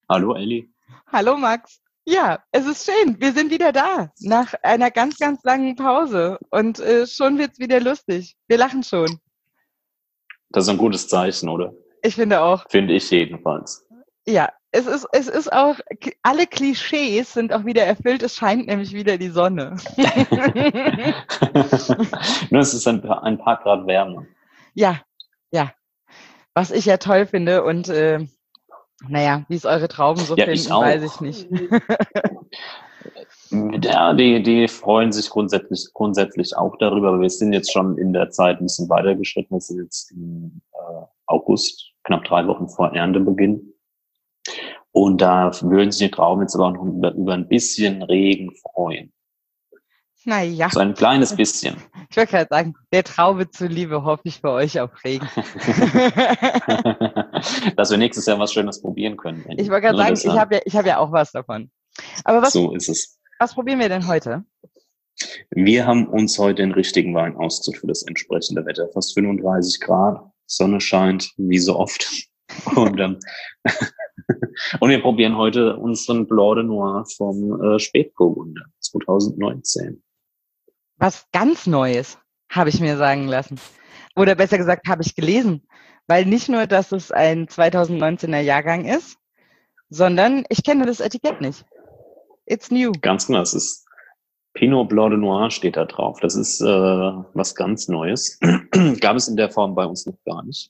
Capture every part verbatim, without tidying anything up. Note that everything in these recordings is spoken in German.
Hallo Elli. Hallo Max. Ja, es ist schön. Wir sind wieder da nach einer ganz, ganz langen Pause und äh, schon wird's wieder lustig. Wir lachen schon. Das ist ein gutes Zeichen, oder? Ich finde auch. Finde ich jedenfalls. Ja, es ist, es ist auch, alle Klischees sind auch wieder erfüllt. Es scheint nämlich wieder die Sonne. Nur es ist ein paar, ein paar Grad wärmer. Ja, ja. Was ich ja toll finde und äh, naja, wie es eure Trauben so Ja, ich finden, weiß ich auch. nicht. Ja, die, die freuen sich grundsätzlich, grundsätzlich auch darüber, aber wir sind jetzt schon in der Zeit ein bisschen weitergeschritten. Wir sind jetzt im äh, August, knapp drei Wochen vor Erntebeginn. Und da würden sich die Trauben jetzt aber auch noch über, über ein bisschen Regen freuen. Naja, So ein kleines bisschen. ich wollte gerade sagen, der Traube zuliebe hoffe ich für euch auf Regen. Dass wir nächstes Jahr was Schönes probieren können. Ich wollte gerade Nur sagen, ich deshalb. habe ja, ich hab ja auch was davon. Aber was, So ist es. was probieren wir denn heute? Wir haben uns heute den richtigen Wein ausgesucht für das entsprechende Wetter. Fast fünfunddreißig Grad, Sonne scheint, wie so oft. Und, ähm, und wir probieren heute unseren Blanc de Noir vom äh, Spätburgunder zwanzig neunzehn. Was ganz Neues, habe ich mir sagen lassen. Oder besser gesagt, habe ich gelesen. Weil nicht nur, dass es ein zwanzig neunzehner Jahrgang ist, sondern ich kenne das Etikett nicht. It's new. Ganz genau, es ist Pinot Blanc de Noir steht da drauf. Das ist äh, was ganz Neues. Gab es in der Form bei uns noch gar nicht.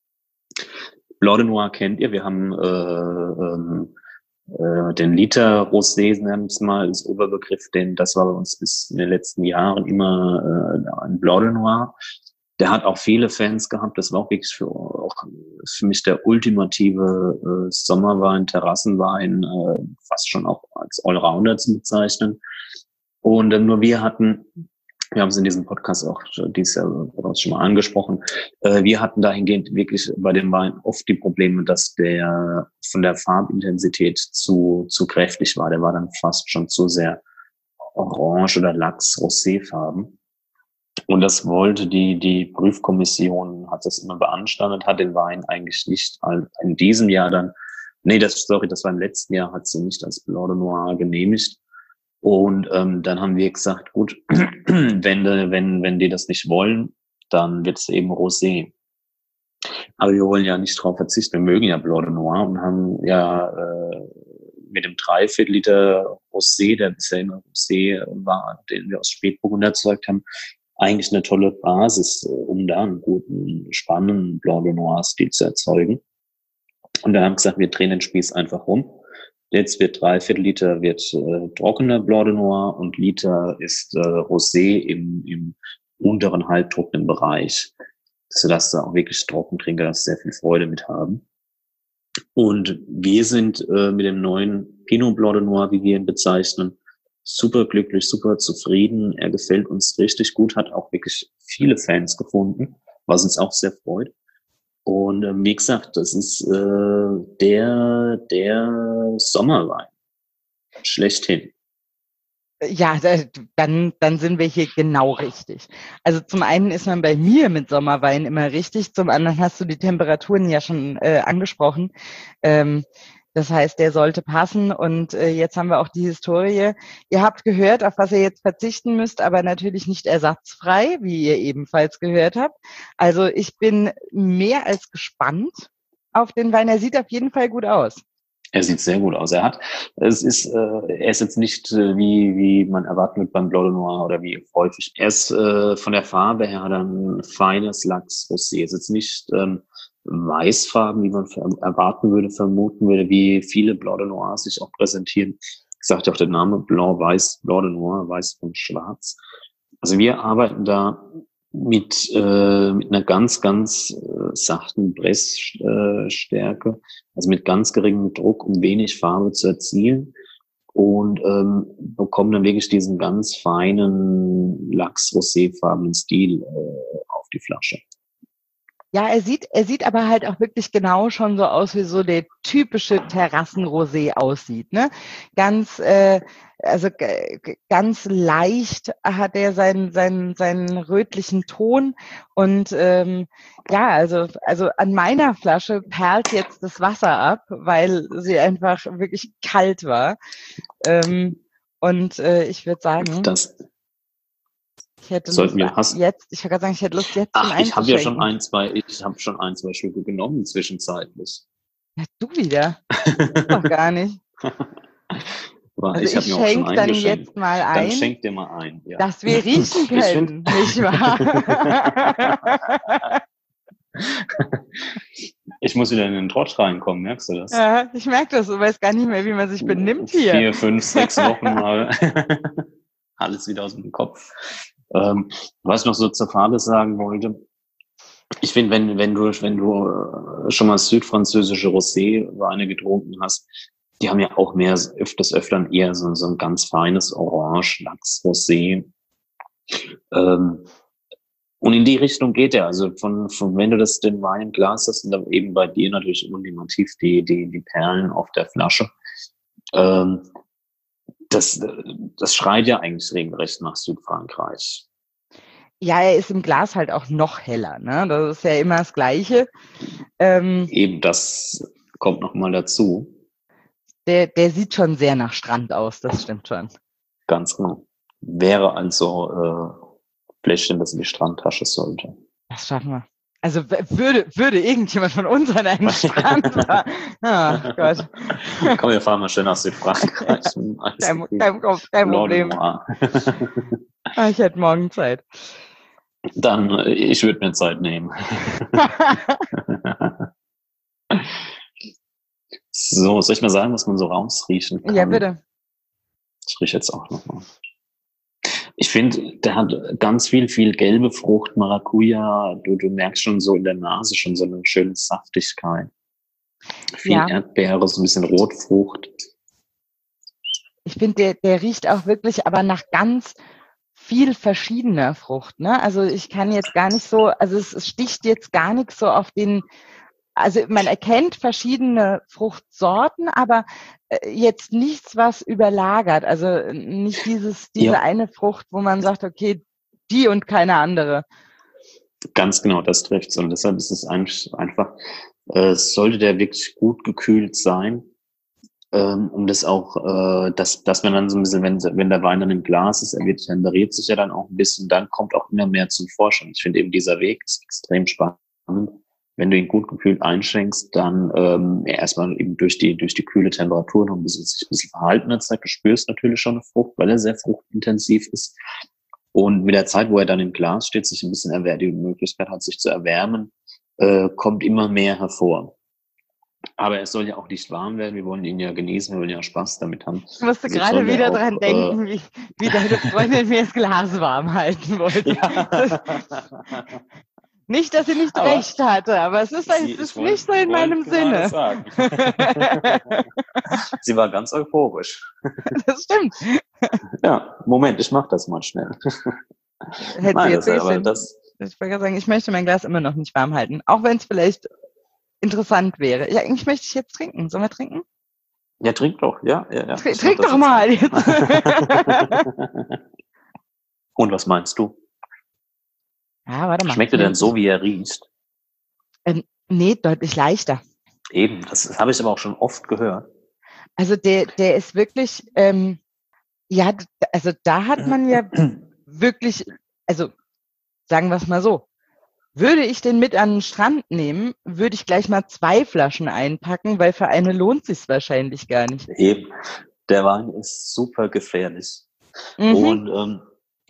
Blanc de Noir kennt ihr. Wir haben äh, ähm, äh, den Liter Rosé, nennen wir es mal, als Oberbegriff, denn das war bei uns bis in den letzten Jahren immer äh, ein Blanc de Noir. Der hat auch viele Fans gehabt. Das war auch wirklich für, auch für mich der ultimative äh, Sommerwein, Terrassenwein, äh, fast schon auch als Allrounder zu bezeichnen. Und äh, nur wir hatten, wir haben es in diesem Podcast auch dieses Jahr bereits schon mal angesprochen, äh, wir hatten dahingehend wirklich bei dem Wein oft die Probleme, dass der von der Farbintensität zu, zu kräftig war. Der war dann fast schon zu sehr orange oder Lachs-Rosé-Farben. Und das wollte die, die Prüfkommission, hat das immer beanstandet, hat den Wein eigentlich nicht in diesem Jahr dann, nee, das, sorry, das war im letzten Jahr, hat sie nicht als Blanc de Noir genehmigt. Und ähm, dann haben wir gesagt, gut, wenn, wenn, wenn die das nicht wollen, dann wird es eben Rosé. Aber wir wollen ja nicht darauf verzichten, wir mögen ja Blanc de Noir und haben ja äh, mit dem Dreiviertel Liter Rosé, der bisher immer Rosé war, den wir aus Spätburgunder erzeugt haben, eigentlich eine tolle Basis, um da einen guten, spannenden Blanc de Noir-Stil zu erzeugen. Und da haben wir gesagt, wir drehen den Spieß einfach rum. Jetzt wird Dreiviertel Liter wird äh, trockener Blanc de Noir und Liter ist äh, Rosé im, im unteren halbtrockenen Bereich, sodass da auch wirklich Trockentrinker das sehr viel Freude mit haben. Und wir sind äh, mit dem neuen Pinot Blanc de Noir, wie wir ihn bezeichnen, super glücklich, super zufrieden. Er gefällt uns richtig gut, hat auch wirklich viele Fans gefunden, was uns auch sehr freut. Und ähm, wie gesagt, das ist äh, der, der Sommerwein schlechthin. Ja, dann, dann sind wir hier genau richtig. Also zum einen ist man bei mir mit Sommerwein immer richtig, zum anderen hast du die Temperaturen ja schon äh, angesprochen. Ähm, das heißt, der sollte passen und äh, jetzt haben wir auch die Historie. Ihr habt gehört, auf was ihr jetzt verzichten müsst, aber natürlich nicht ersatzfrei, wie ihr ebenfalls gehört habt. Also ich bin mehr als gespannt auf den Wein. Er sieht auf jeden Fall gut aus. Er sieht sehr gut aus. Er hat, es ist, äh, er ist jetzt nicht äh, wie wie man erwarten wird beim Blanc de Noir oder wie häufig. Er ist äh, von der Farbe her hat er ein feines Lachs-Rosé. Es ist jetzt nicht ähm, Weißfarben, wie man erwarten würde, vermuten würde, wie viele Blanc de Noir sich auch präsentieren. Sagt ja auch der Name Blanc, Weiß, Blanc de Noir, Weiß und Schwarz. Also wir arbeiten da mit, äh, mit einer ganz, ganz äh, sachten Pressstärke, also mit ganz geringem Druck, um wenig Farbe zu erzielen und ähm, bekommen dann wirklich diesen ganz feinen Lachs-Rosé-farbenen Stil äh, auf die Flasche. Ja, er sieht, er sieht aber halt auch wirklich genau schon so aus, wie so der typische Terrassenrosé aussieht, ne? Ganz, äh, also g- g- ganz leicht hat er seinen, seinen, seinen rötlichen Ton und ähm, ja, also, also an meiner Flasche perlt jetzt das Wasser ab, weil sie einfach wirklich kalt war. Ähm, und äh, ich würde sagen, Das ich hätte sollten Lust wir hast. jetzt, ich kann sagen, ich hätte Lust jetzt schon Ach, ich habe ja schon einzuschenken. ein, zwei, ich habe schon ein, zwei Stücke genommen zwischenzeitlich. Ja, du wieder. Doch gar nicht. Aber Also ich ich habe mir auch schon schenke dann eingeschenkt. jetzt mal Dann ein, schenk dir mal ein, ja. dass wir riechen Ich finde, können, nicht wahr? ich muss wieder in den Trott reinkommen, merkst du das? Ja, ich merke das, du weißt gar nicht mehr, wie man sich benimmt hier. Vier, fünf, sechs Wochen mal. Alles wieder aus dem Kopf. Ähm, was ich noch so zur Farbe sagen wollte, ich finde, wenn, wenn du, wenn du äh, schon mal südfranzösische Rosé-Weine getrunken hast, die haben ja auch mehr, öfters, öfters eher so, so ein ganz feines Orange, Lachs, Rosé. Ähm, und in die Richtung geht er. Also von, von, wenn du das, den Wein im Glas hast, und dann eben bei dir natürlich ultimativ die, die, die Perlen auf der Flasche. Ähm, das, das schreit ja eigentlich regelrecht nach Südfrankreich. Ja, er ist im Glas halt auch noch heller, ne? Das ist ja immer das Gleiche. Ähm, Eben das kommt nochmal dazu. der, der sieht schon sehr nach Strand aus, das stimmt schon. Ganz genau. Wäre also äh, Fläschchen, das in die Strandtasche sollte. Das schaffen wir. Also w- würde, würde irgendjemand von uns an einen Strand fahren? Ah, Gott. Komm, wir fahren mal schön nach Südfrankreich. Kein, kein, kein Problem. Ah, ich hätte morgen Zeit. Dann, äh, ich würde mir Zeit nehmen. So, soll ich mal sagen, was man so rausriechen kann? Ja, bitte. Ich rieche jetzt auch nochmal. Ich finde, der hat ganz viel, viel gelbe Frucht, Maracuja. Du, du merkst schon so in der Nase schon so eine schöne Saftigkeit. Viel Ja. Erdbeere, so ein bisschen Rotfrucht. Ich finde, der, der riecht auch wirklich aber nach ganz viel verschiedener Frucht, ne? Also ich kann jetzt gar nicht so, also es, es sticht jetzt gar nichts so auf den, also man erkennt verschiedene Fruchtsorten, aber äh, jetzt nichts, was überlagert. Also nicht dieses, diese Ja. eine Frucht, wo man sagt, okay, die und keine andere. Ganz genau, das trifft's. Und deshalb ist es einfach, äh, sollte der wirklich gut gekühlt sein, ähm, um das auch, äh, dass, dass man dann so ein bisschen, wenn, wenn der Wein dann im Glas ist, er wird, temperiert sich ja dann auch ein bisschen, dann kommt auch immer mehr zum Vorschein. Ich finde eben dieser Weg ist extrem spannend. Wenn du ihn gut gekühlt einschenkst, dann ähm, erstmal eben durch die durch die kühle Temperatur noch ein bisschen sich ein bisschen verhalten hat, du spürst natürlich schon eine Frucht, weil er sehr fruchtintensiv ist. Und mit der Zeit, wo er dann im Glas steht, sich ein bisschen erwärmt, die Möglichkeit hat, sich zu erwärmen, äh, kommt immer mehr hervor. Aber es soll ja auch nicht warm werden. Wir wollen ihn ja genießen, wir wollen ja Spaß damit haben. Ich musste Also gerade wieder auch, dran denken, äh, wie, wie deine Freundin mir das Glas warm halten wollte. Ja. Nicht, dass sie nicht Aber recht hatte, aber es ist, sie, es ist wollt, nicht so in meinem Sinne. Sagen. Sie war ganz euphorisch. Das stimmt. Ja, Moment, ich mach das mal schnell. Hätte Nein, jetzt das, aber das, ich wollte gerade sagen, ich möchte mein Glas immer noch nicht warm halten, auch wenn es vielleicht interessant wäre. Ja, eigentlich möchte ich jetzt trinken. Sollen wir trinken? Ja, trink doch, ja. ja, ja. Trink, trink doch mal jetzt. Und was meinst du? Ja, warte mal. Schmeckt er denn so, wie er riecht? Ähm, nee, deutlich leichter. Eben, das, das habe ich aber auch schon oft gehört. Also der, der ist wirklich, ähm, ja, also da hat man ja wirklich, also sagen wir es mal so, würde ich den mit an den Strand nehmen, würde ich gleich mal zwei Flaschen einpacken, weil für eine lohnt sich's wahrscheinlich gar nicht. Eben, der Wein ist super gefährlich. Mhm. Und ähm,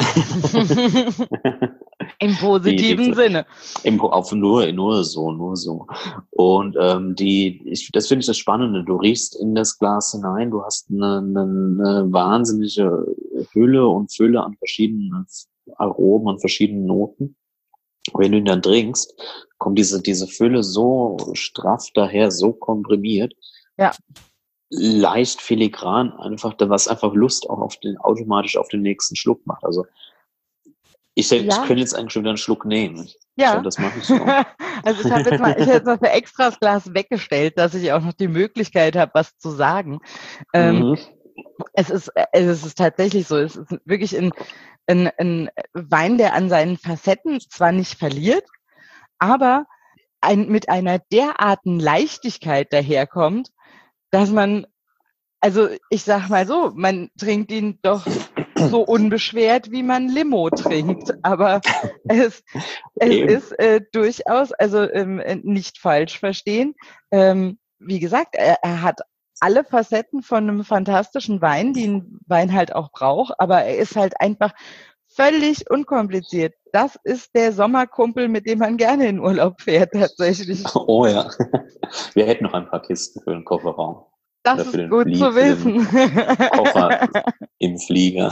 im positiven die, die, Sinne. Im, auf nur, nur so, nur so. Und ähm, die, ich, das finde ich das Spannende. Du riechst in das Glas hinein, du hast eine, eine, eine wahnsinnige Hülle und Fülle an verschiedenen Aromen und verschiedenen Noten. Wenn du ihn dann trinkst, kommt diese, diese Fülle so straff daher, so komprimiert. Ja. Leicht filigran, einfach, was einfach Lust auch auf den, automatisch auf den nächsten Schluck macht. Also, Ich, selbst, Ja. ich könnte jetzt eigentlich schon wieder einen Schluck nehmen. Ja. So, das mache ich so. Also ich habe jetzt mal, ich habe jetzt mal für extra das Glas weggestellt, dass ich auch noch die Möglichkeit habe, was zu sagen. Ähm, Mhm. es ist, es ist tatsächlich so. Es ist wirklich ein, ein, ein Wein, der an seinen Facetten zwar nicht verliert, aber ein, mit einer derartigen Leichtigkeit daherkommt, dass man, also ich sag mal so, man trinkt ihn doch so unbeschwert, wie man Limo trinkt. Aber es, es Eben. ist äh, durchaus, also ähm, nicht falsch verstehen. Ähm, wie gesagt, er, er hat alle Facetten von einem fantastischen Wein, die ein Wein halt auch braucht, aber er ist halt einfach völlig unkompliziert. Das ist der Sommerkumpel, mit dem man gerne in Urlaub fährt, tatsächlich. Oh ja. Wir hätten noch ein paar Kisten für den Kofferraum. Das Oder für ist den gut Flie- zu für den wissen. Kocher im Flieger.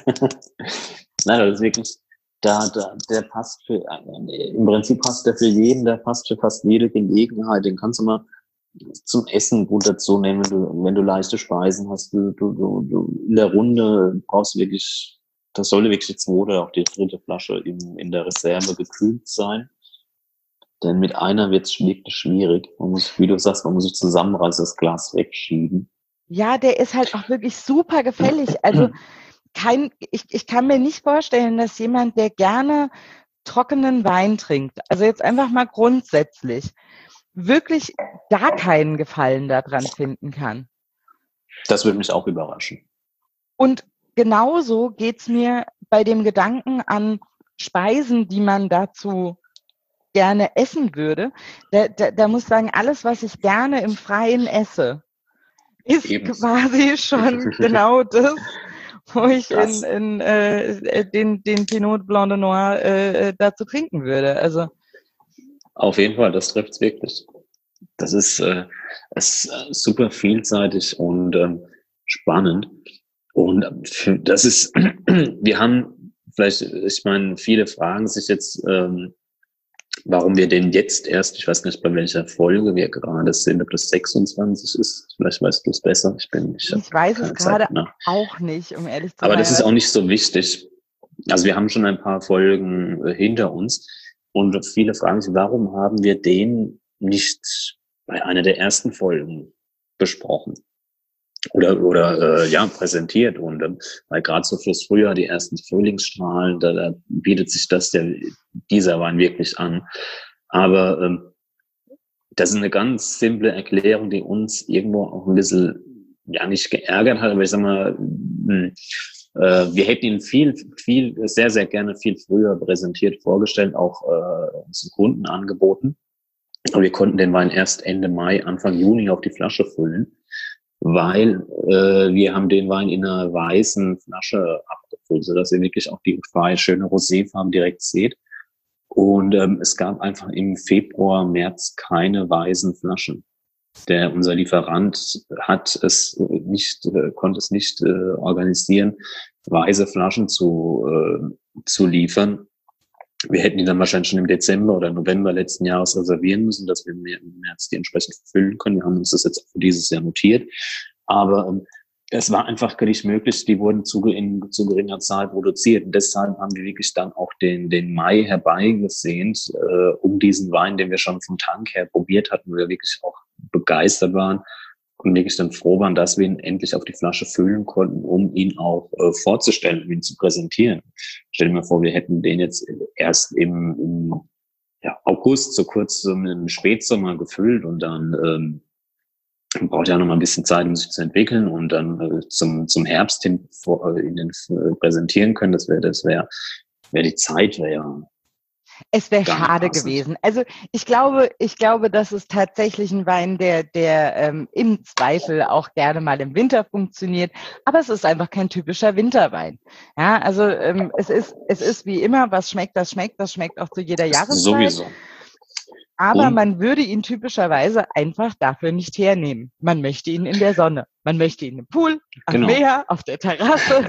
Nein, das ist wirklich, da, da, der passt für, im Prinzip passt der für jeden, der passt für fast jede Gelegenheit. Den kannst du mal zum Essen gut dazu nehmen, wenn du, wenn du leichte Speisen hast. Du, du, du, du in der Runde brauchst du wirklich, das sollte wirklich die zweite oder auch die dritte Flasche in, in der Reserve gekühlt sein. Denn mit einer wird es wirklich schwierig. Man muss, wie du sagst, man muss sich zusammenreißen, das Glas wegschieben. Ja, der ist halt auch wirklich super gefällig. Also kein, ich, ich kann mir nicht vorstellen, dass jemand, der gerne trockenen Wein trinkt, also jetzt einfach mal grundsätzlich, wirklich gar keinen Gefallen daran finden kann. Das würde mich auch überraschen. Und genauso geht's mir bei dem Gedanken an Speisen, die man dazu gerne essen würde. Da, da, da muss ich sagen, alles, was ich gerne im Freien esse, ist Eben. quasi schon genau das, wo ich in, Krass. in äh, den, den Pinot Blanc de Noir äh, dazu trinken würde. Also Auf jeden Fall, das trifft's wirklich. Das ist, äh, ist äh, super vielseitig und ähm, spannend. Und für, das ist, wir haben vielleicht, ich meine, viele fragen sich jetzt, ähm, warum wir den jetzt erst, ich weiß nicht, bei welcher Folge wir gerade sind, ob das sechsundzwanzig ist, vielleicht weißt du es besser. Ich bin, ich, ich weiß es gerade Zeit, auch nicht, um ehrlich zu Aber sein. das ist auch nicht so wichtig. Also wir haben schon ein paar Folgen äh, hinter uns und viele fragen sich, warum haben wir den nicht bei einer der ersten Folgen besprochen oder oder äh, ja präsentiert und ähm, weil gerade so fürs Frühjahr die ersten Frühlingsstrahlen, da, da bietet sich das der dieser Wein wirklich an. Aber ähm, das ist eine ganz simple Erklärung, die uns irgendwo auch ein bisschen ja nicht geärgert hat, aber ich sag mal, mh, äh, wir hätten ihn viel, viel, sehr, sehr gerne viel früher präsentiert, vorgestellt, auch äh, unseren Kunden angeboten. Aber wir konnten den Wein erst Ende Mai, Anfang Juni auf die Flasche füllen, weil äh, wir haben den Wein in einer weißen Flasche abgefüllt, sodass ihr wirklich auch die schöne Roséfarbe direkt seht. Und ähm, es gab einfach im Februar, März keine weißen Flaschen. Der, unser Lieferant hat es nicht, äh, konnte es nicht äh, organisieren, weiße Flaschen zu, äh, zu liefern. Wir hätten die dann wahrscheinlich schon im Dezember oder November letzten Jahres reservieren müssen, dass wir im März die entsprechend füllen können. Wir haben uns das jetzt für dieses Jahr notiert. Aber ähm, es war einfach gar nicht möglich. Die wurden zu, in zu geringer Zahl produziert. Und deshalb haben wir wirklich dann auch den, den Mai herbeigesehnt, äh, um diesen Wein, den wir schon vom Tank her probiert hatten, wo wir wirklich auch begeistert waren und wirklich dann froh waren, dass wir ihn endlich auf die Flasche füllen konnten, um ihn auch äh, vorzustellen, um ihn zu präsentieren. Stell dir mal vor, wir hätten den jetzt erst im, im ja, August, so kurz so im Spätsommer gefüllt und dann ähm, braucht ja noch mal ein bisschen Zeit, um sich zu entwickeln und dann äh, zum zum Herbst hin vor, äh, ihnen äh, präsentieren können. Das wäre, das wäre, wäre die Zeit wäre ja. Es wäre schade gewesen. Also ich glaube, ich glaube, das ist tatsächlich ein Wein, der, der ähm, im Zweifel auch gerne mal im Winter funktioniert. Aber es ist einfach kein typischer Winterwein. Ja, also ähm, es ist, es ist wie immer, was schmeckt, das schmeckt, das schmeckt auch zu jeder Jahreszeit. Sowieso. Aber man würde ihn typischerweise einfach dafür nicht hernehmen. Man möchte ihn in der Sonne. Man möchte ihn im Pool, am Genau. Meer, auf der Terrasse.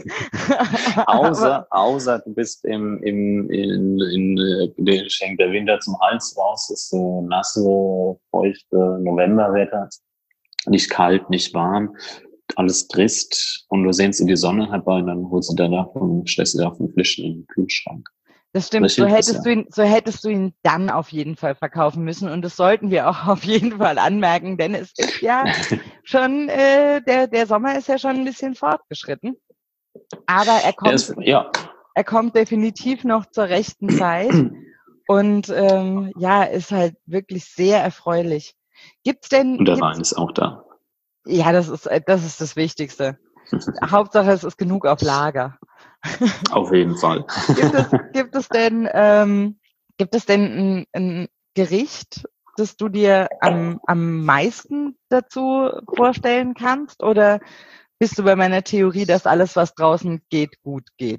außer, außer du bist im, im, in, in, in, schenkt der Winter zum Hals raus, ist so nasse, feuchte Novemberwetter. Nicht kalt, nicht warm, alles trist und du sehnst in die Sonne herbei und dann holst du danach und stellst du dir auf den Flaschen in den Kühlschrank. Das stimmt, so hättest, du ihn, so hättest du ihn dann auf jeden Fall verkaufen müssen und das sollten wir auch auf jeden Fall anmerken, denn es ist ja schon, äh, der, der Sommer ist ja schon ein bisschen fortgeschritten, aber er kommt, ist, ja. er kommt definitiv noch zur rechten Zeit und ähm, ja, ist halt wirklich sehr erfreulich. Gibt's denn... Und der gibt's, Wein ist auch da. Ja, das ist, das ist das Wichtigste. Hauptsache, es ist genug auf Lager. Auf jeden Fall. Gibt es, gibt es denn, ähm, gibt es denn ein, ein Gericht, das du dir am, am meisten dazu vorstellen kannst? Oder bist du bei meiner Theorie, dass alles, was draußen geht, gut geht?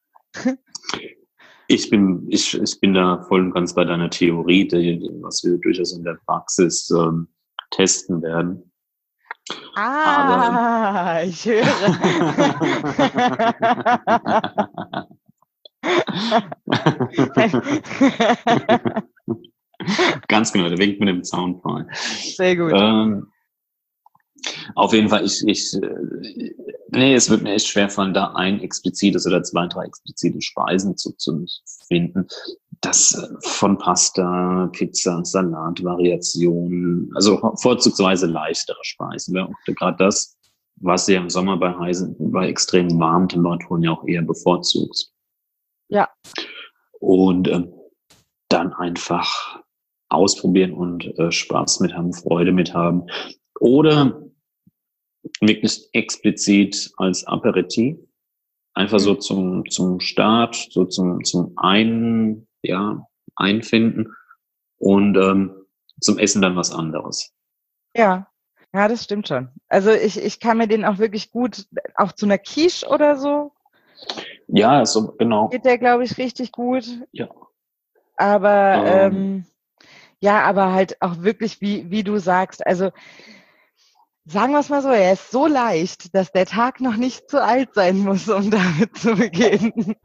Ich bin, ich, ich bin da voll und ganz bei deiner Theorie, die, was wir durchaus in der Praxis ähm, testen werden. Ah, Aber, ich höre. Ganz genau, der winkt mit dem Soundfall. Sehr gut. Ähm, auf jeden Fall, ich, ich, äh, nee, es wird mir echt schwerfallen, da ein explizites oder zwei, drei explizite Speisen zu, zu finden. Das von Pasta, Pizza, Salat, Variationen, also vorzugsweise leichtere Speisen. Ja, gerade das, was ihr im Sommer bei heißen, bei extrem warmen Temperaturen ja auch eher bevorzugt. Ja. Und ähm, dann einfach ausprobieren und äh, Spaß mit haben, Freude mit haben. Oder wirklich explizit als Aperitif. Einfach so zum, zum Start, so zum, zum ein, ja, Einfinden und ähm, zum Essen dann was anderes. Ja, ja, das stimmt schon. Also ich, ich kann mir den auch wirklich gut, auch zu einer Quiche oder so. Ja, so genau. Geht der, glaube ich, richtig gut. Ja. Aber ähm, ähm, ja, aber halt auch wirklich, wie, wie du sagst, also sagen wir es mal so, er ist so leicht, dass der Tag noch nicht zu alt sein muss, um damit zu beginnen.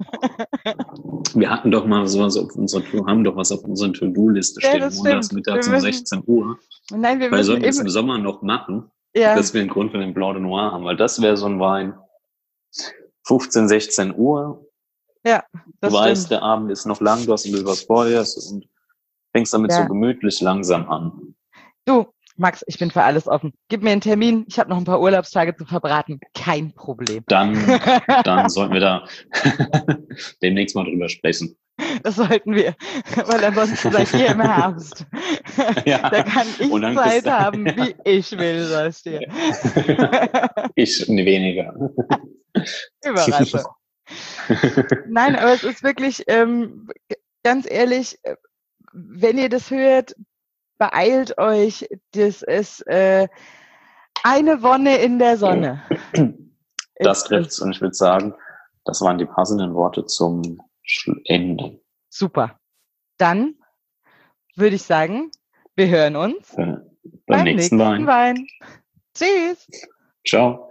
Wir hatten doch mal sowas auf unserer Tour, haben doch was auf unserer To-Do-Liste Ja, stehen, das montags stimmt. mittags Wir um müssen- sechzehn Uhr. Nein, wir Weil müssen sollten wir es im, im Sommer noch machen, ja, dass wir einen Grund für den Blanc de Noir haben, weil das wäre so ein Wein. fünfzehn, sechzehn Uhr. ja, Du das weißt, stimmt. der Abend ist noch lang, du hast ein bisschen was vor dir und fängst damit Ja. so gemütlich langsam an. Du, Max, ich bin für alles offen. Gib mir einen Termin, ich habe noch ein paar Urlaubstage zu verbraten. Kein Problem. Dann, dann sollten wir da demnächst mal drüber sprechen. Das sollten wir, weil ansonsten seid ihr im Herbst. Ja. Da kann ich Und dann Zeit bist- haben, wie ich will, sagst du. Ich weniger. Überraschung. Nein, aber es ist wirklich, ähm, ganz ehrlich, äh, wenn ihr das hört, beeilt euch. Das ist äh, eine Wonne in der Sonne. Das Ist- trifft's und ich würde sagen, das waren die passenden Worte zum Sch- Ende. Super. Dann würde ich sagen, wir hören uns Äh, Beim nächsten Wein. Wein. Tschüss. Ciao.